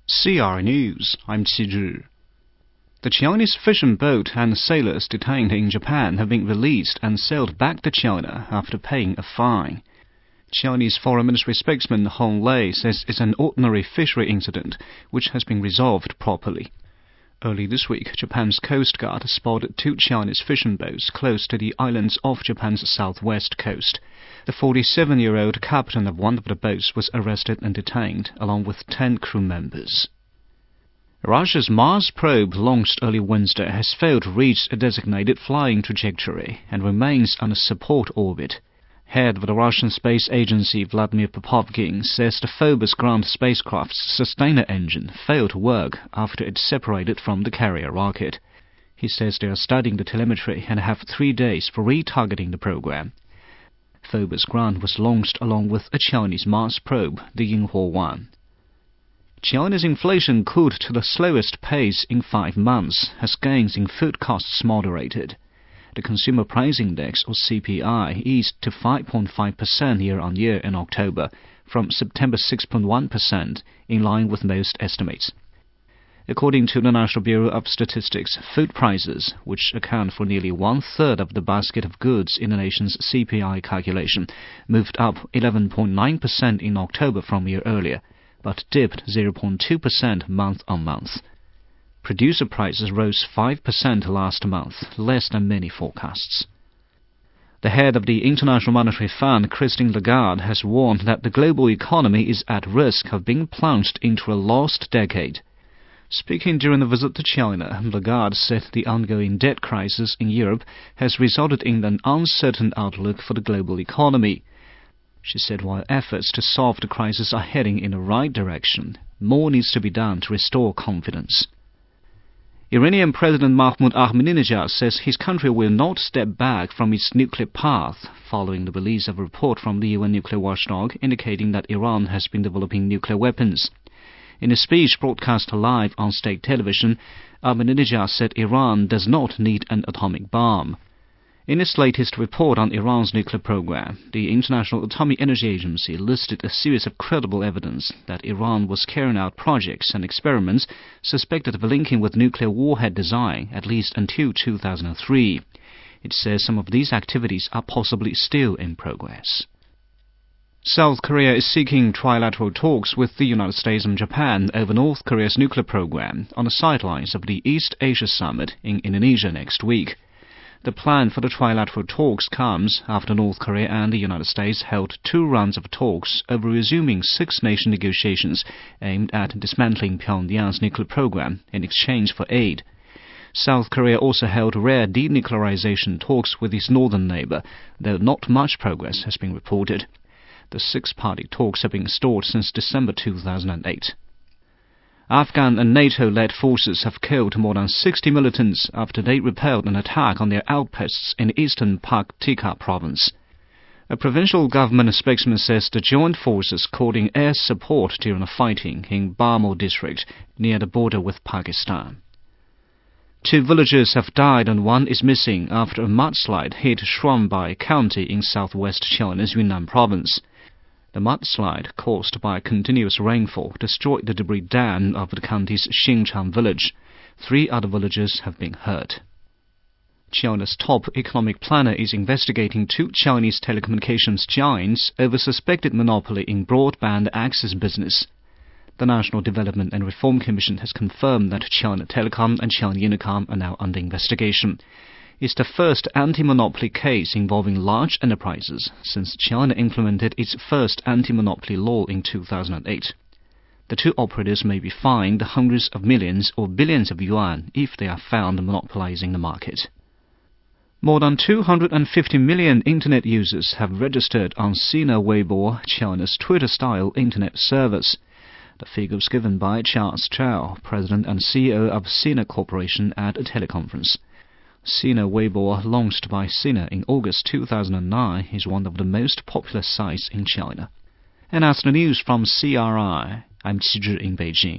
CR News, I'm Qi Zhi. The Chinese fishing boat and sailors detained in Japan have been released and sailed back to China after paying a fine. Chinese Foreign Ministry spokesman Hong Lei says it's an ordinary fishery incident which has been resolved properly. Early this week, Japan's Coast Guard spotted 2 Chinese fishing boats close to the islands off Japan's southwest coast. The 47-year-old captain of one of the boats was arrested and detained, along with 10 crew members. Russia's Mars probe launched early Wednesday has failed to reach a designated flying trajectory and remains on a support orbit. Head of the Russian Space Agency Vladimir Popovkin says the Phobos ground spacecraft's sustainer engine failed to work after it separated from the carrier rocket. He says they are studying the telemetry and have 3 days for retargeting the program. Phobos ground was launched along with a Chinese Mars probe, the Yinghuo 1. China's inflation cooled to the slowest pace in 5 months as gains in food costs moderated. The Consumer Price Index, or CPI, eased to 5.5% year-on-year in October, from September 6.1%, in line with most estimates. According to the National Bureau of Statistics, food prices, which account for nearly 1/3 of the basket of goods in the nation's CPI calculation, moved up 11.9% in October from a year earlier, but dipped 0.2% month-on-month. Producer prices rose 5% last month, less than many forecasts. The head of the International Monetary Fund, Christine Lagarde, has warned that the global economy is at risk of being plunged into a lost decade. Speaking during a visit to China, Lagarde said the ongoing debt crisis in Europe has resulted in an uncertain outlook for the global economy. She said while efforts to solve the crisis are heading in the right direction, more needs to be done to restore confidence. Iranian President Mahmoud Ahmadinejad says his country will not step back from its nuclear path following the release of a report from the UN nuclear watchdog indicating that Iran has been developing nuclear weapons. In a speech broadcast live on state television, Ahmadinejad said Iran does not need an atomic bomb. In its latest report on Iran's nuclear program, the International Atomic Energy Agency listed a series of credible evidence that Iran was carrying out projects and experiments suspected of linking with nuclear warhead design at least until 2003. It says some of these activities are possibly still in progress. South Korea is seeking trilateral talks with the United States and Japan over North Korea's nuclear program on the sidelines of the East Asia Summit in Indonesia next week. The plan for the trilateral talks comes after North Korea and the United States held 2 rounds of talks over resuming 6-nation negotiations aimed at dismantling Pyongyang's nuclear program in exchange for aid. South Korea also held rare denuclearization talks with its northern neighbor, though not much progress has been reported. The 6-party talks have been stalled since December 2008. Afghan and NATO-led forces have killed more than 60 militants after they repelled an attack on their outposts in eastern Paktika province. A provincial government spokesman says the joint forces called in air support during the fighting in Bamul district near the border with Pakistan. 2 villagers have died and 1 is missing after a mudslide hit Shuangbai County in southwest China's Yunnan province. The mudslide, caused by continuous rainfall, destroyed the debris dam of the county's Xinchang village. 3 other villagers have been hurt. China's top economic planner is investigating 2 Chinese telecommunications giants over suspected monopoly in broadband access business. The National Development and Reform Commission has confirmed that China Telecom and China Unicom are now under investigation. It's the first anti-monopoly case involving large enterprises since China implemented its first anti-monopoly law in 2008. The 2 operators may be fined hundreds of millions or billions of yuan if they are found monopolizing the market. More than 250 million Internet users have registered on Sina Weibo, China's Twitter-style Internet service. The figure was given by Charles Chao, President and CEO of Sina Corporation, at a teleconference. Sina Weibo, launched by Sina in August 2009, is one of the most popular sites in China. And that's the news from CRI. I'm Qi Zhi in Beijing.